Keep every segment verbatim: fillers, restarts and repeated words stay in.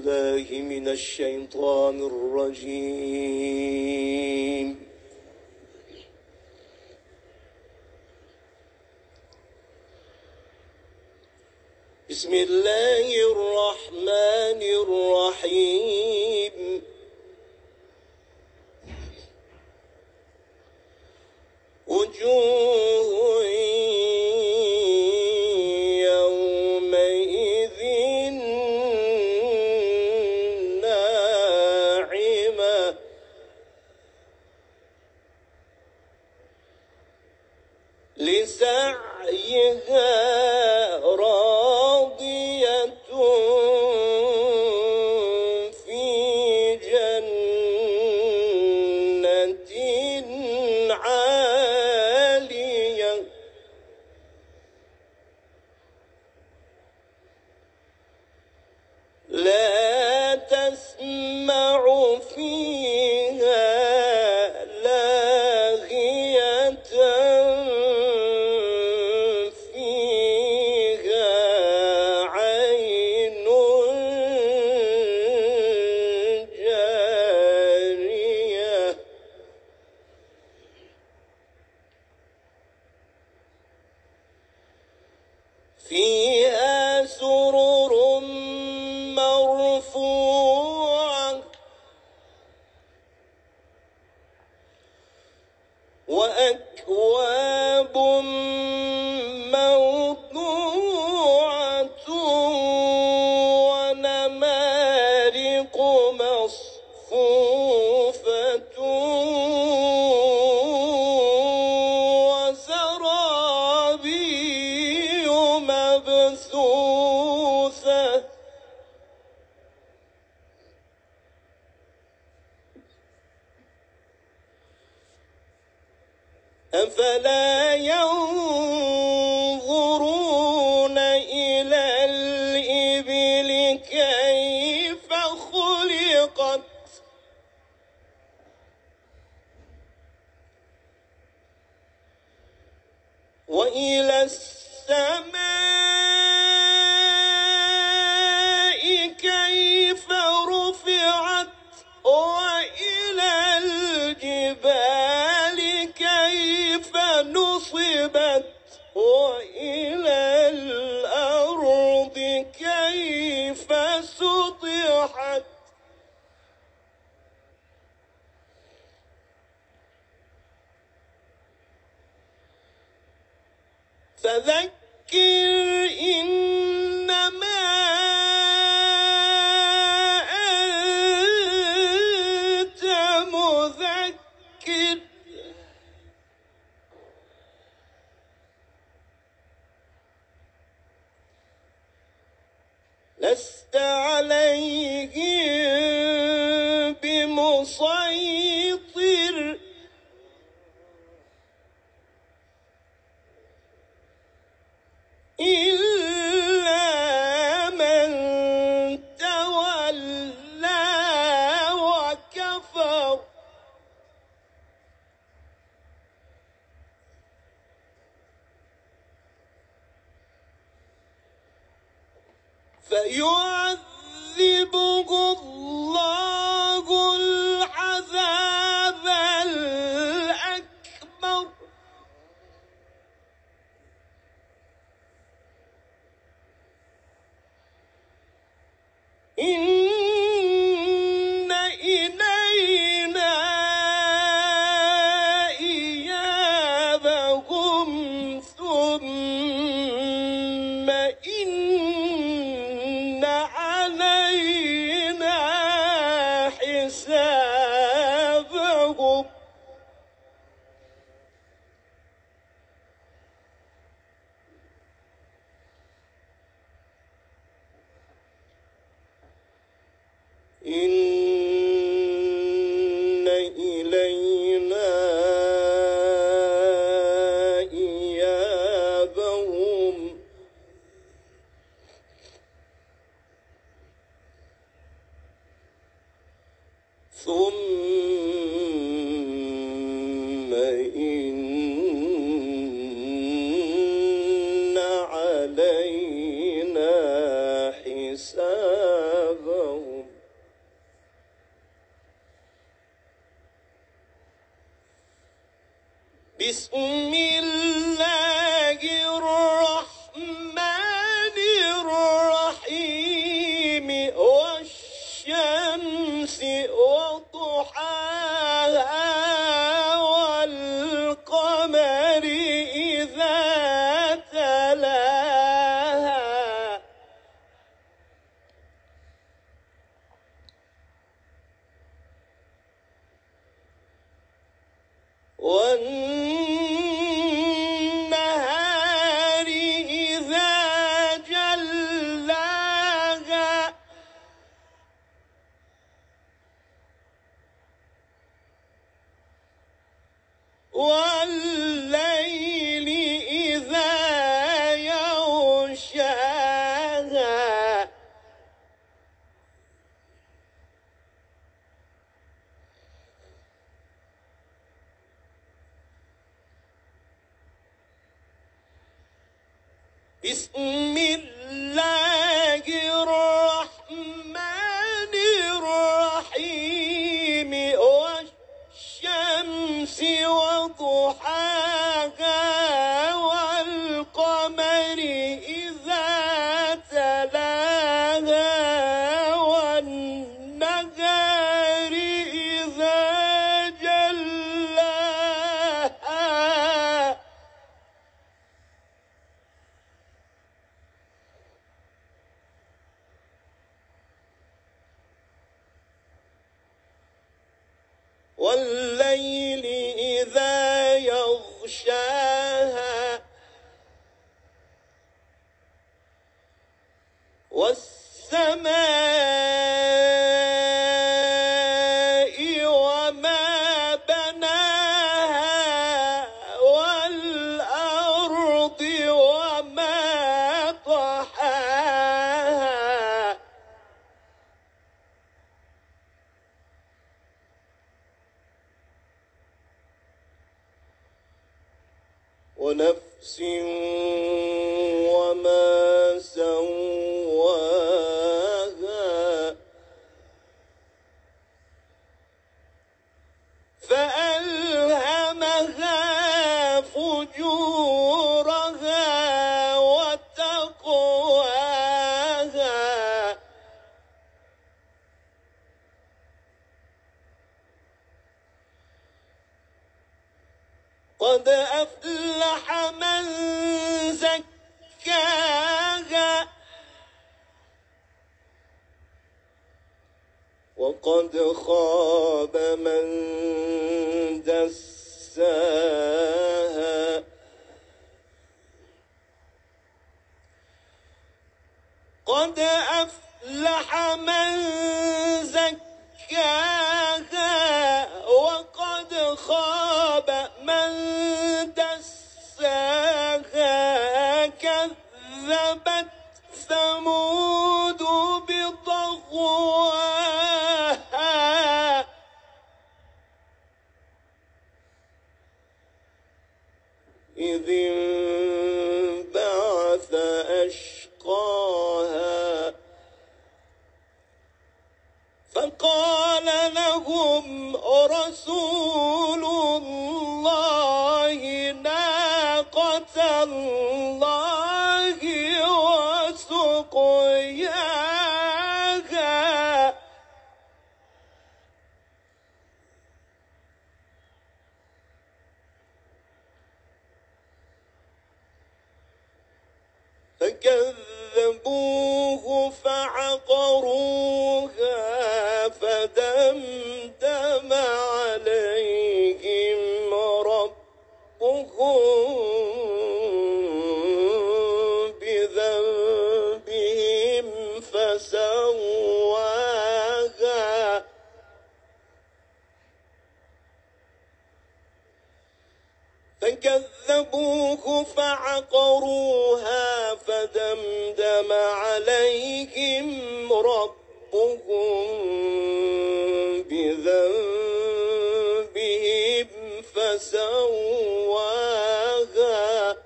بالله من الشيطان الرجيم. بسم الله الرحمن الرحيم. وجوه يومئذ ناعمة لسعيها راضية في جنة عالية لا تسمع فيها لاغية فيها عين جارية فيها سرر مرفوعة وأكواب موضوعة ونمارق مصفوفة وزرابي مبثوثة أفلا ينظرون إلى الإبل كيف خلقت وإلى السماء كيف رفعت وإلى الجبال كيف نصبت وإلى الأرض كيف سطحت فذكر إنما أنت مذكر لست عليهم بمسيطر إلا من تولى وكفر فيعذبه الله العذاب الأكبر إن إلينا إيابهم ثم إن علينا حسابهم إن إلينا إيابهم ثم إن علينا حسابهم بسم الله الرحمن الرحيم والشمس وضحاها والقمر إذا تلاها والنهار إذا جلاها والليل إذا يغشاها بسم الله الرحمن الرحيم والشمس وضحاها والقمر إذا تلاها والنهار إذا جلاها والليل إذا يغشاها والسماء وما بناها والأرض وما طحاها ونفس وما سواها فألهمها فجورها وتقواها قد أفلح من زكاها وقد خاب من دساها قد أفلح من زكاها وقد خاب من دساها كذبت ثمود بطغواها إذ انبعث أشقاها فقال لهم رسول الله ناقة الله وسقياها فكذبوه فعقروها فدمدم عليهم ربهم بذنبهم فسواها فكذبوه فعقروها فدمدم عليهم ربهم بذنبهم فسواها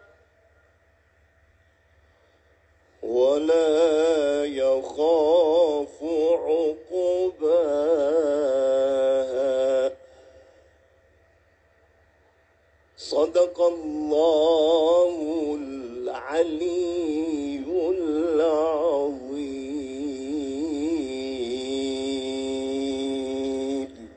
ولا يخاف عقباها صدق الله العلي